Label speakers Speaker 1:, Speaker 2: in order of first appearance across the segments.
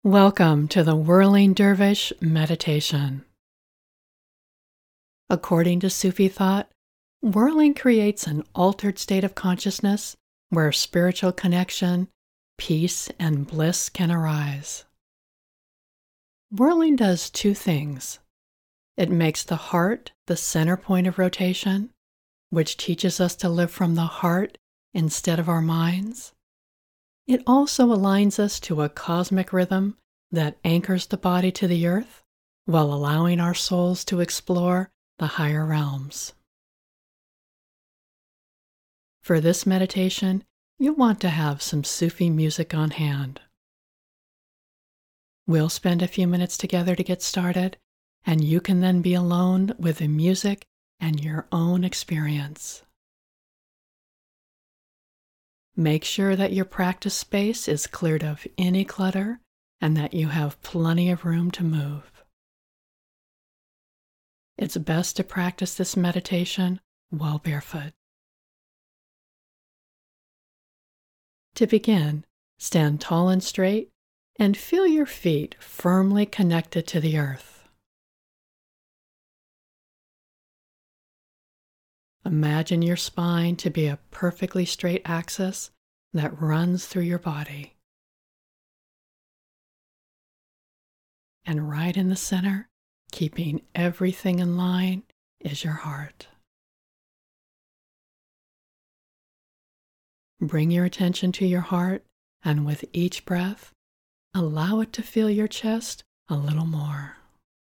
Speaker 1: Welcome to the Whirling Dervish Meditation. According to Sufi thought, whirling creates an altered state of consciousness where spiritual connection, peace, and bliss can arise. Whirling does two things. It makes the heart the center point of rotation, which teaches us to live from the heart instead of our minds. It also aligns us to a cosmic rhythm that anchors the body to the earth while allowing our souls to explore the higher realms. For this meditation, you'll want to have some Sufi music on hand. We'll spend a few minutes together to get started, and you can then be alone with the music and your own experience. Make sure that your practice space is cleared of any clutter and that you have plenty of room to move. It's best to practice this meditation while barefoot. To begin, stand tall and straight and feel your feet firmly connected to the earth. Imagine your spine to be a perfectly straight axis that runs through your body. And right in the center, keeping everything in line, is your heart. Bring your attention to your heart, and with each breath, allow it to fill your chest a little more.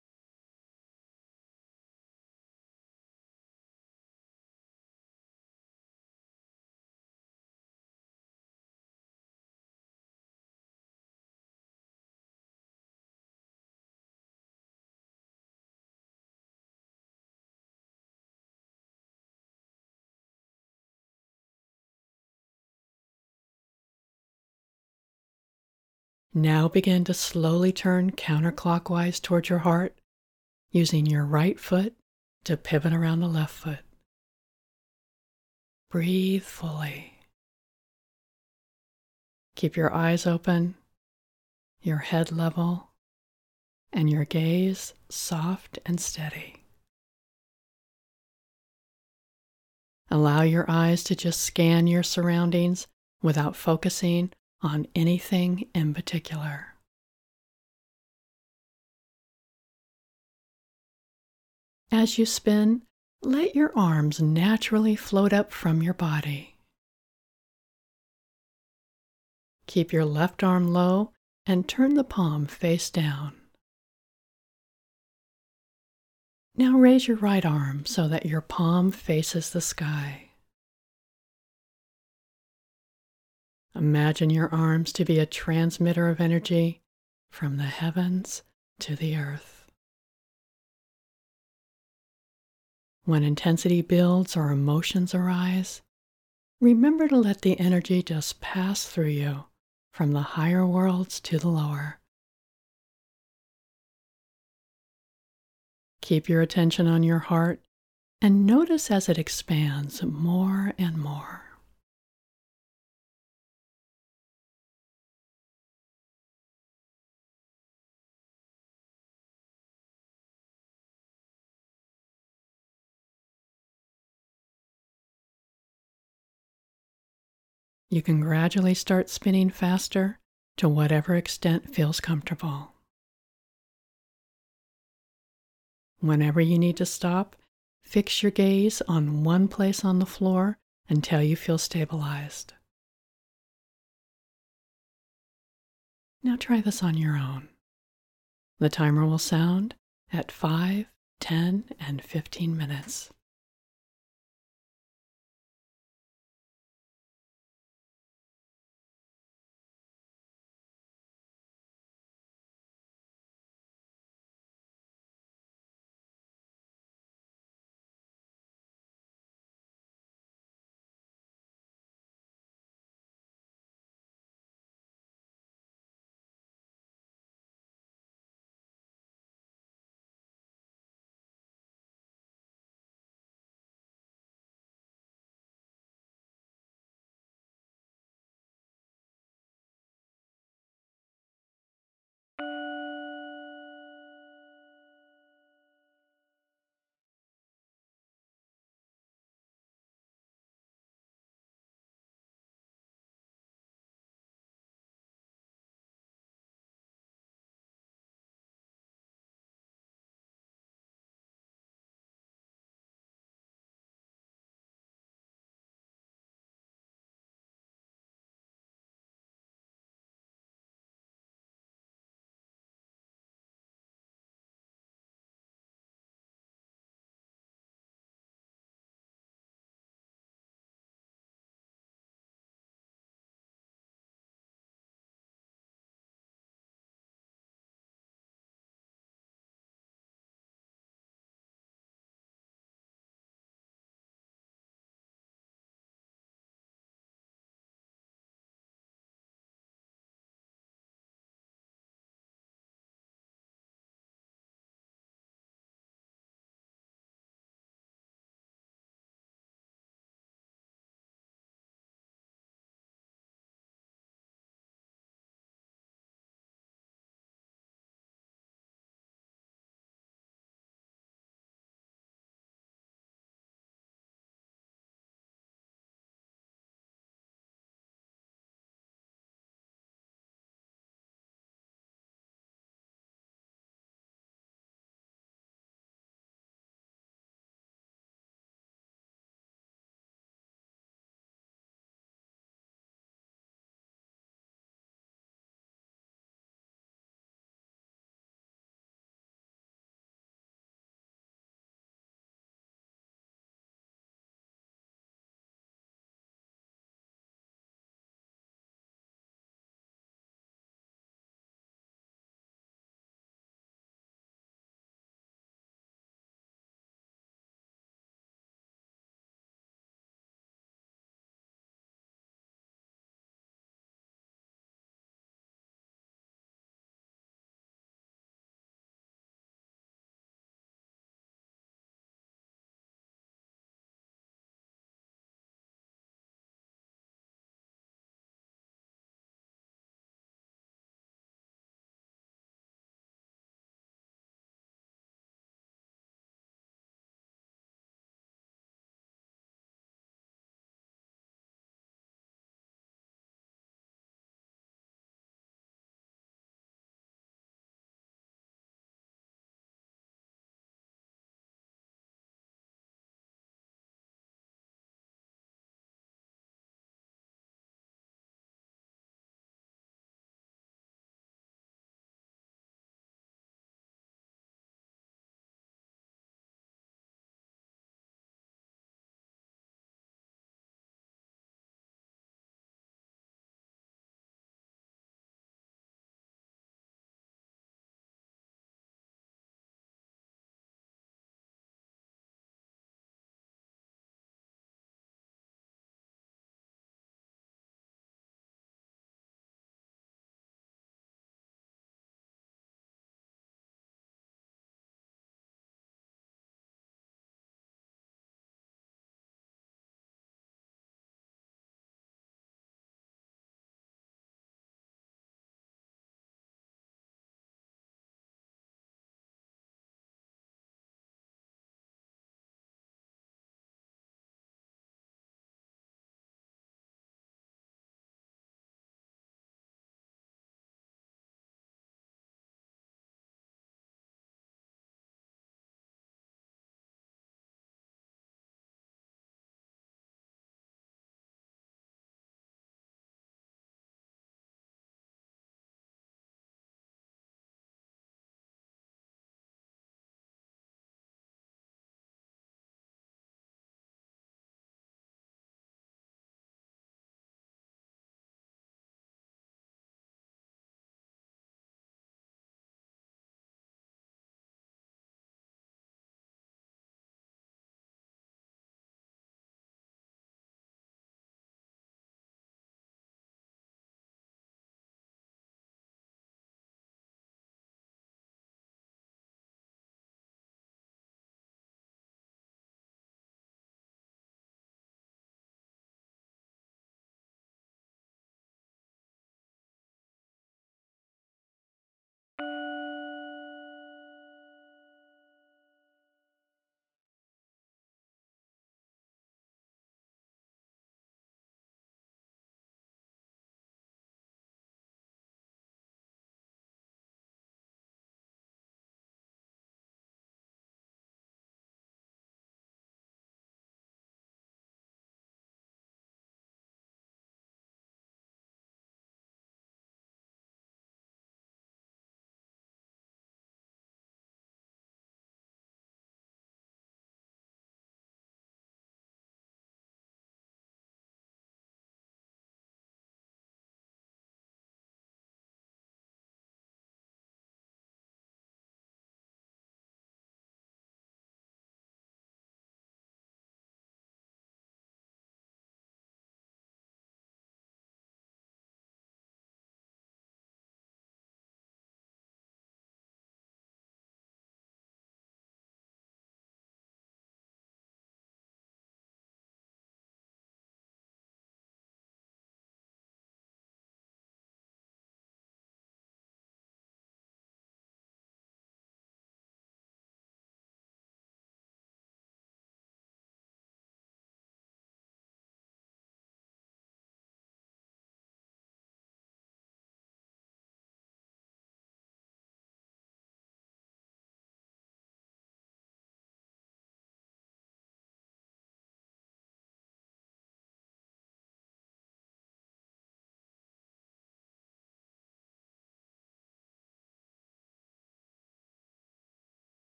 Speaker 1: Now begin to slowly turn counterclockwise towards your heart, using your right foot to pivot around the left foot. Breathe fully. Keep your eyes open, your head level, and your gaze soft and steady. Allow your eyes to just scan your surroundings without focusing on anything in particular. As you spin, let your arms naturally float up from your body. Keep your left arm low and turn the palm face down. Now raise your right arm so that your palm faces the sky. Imagine your arms to be a transmitter of energy from the heavens to the earth. When intensity builds or emotions arise, remember to let the energy just pass through you from the higher worlds to the lower. Keep your attention on your heart and notice as it expands more and more. You can gradually start spinning faster to whatever extent feels comfortable. Whenever you need to stop, fix your gaze on one place on the floor until you feel stabilized. Now try this on your own. The timer will sound at 5, 10, and 15 minutes.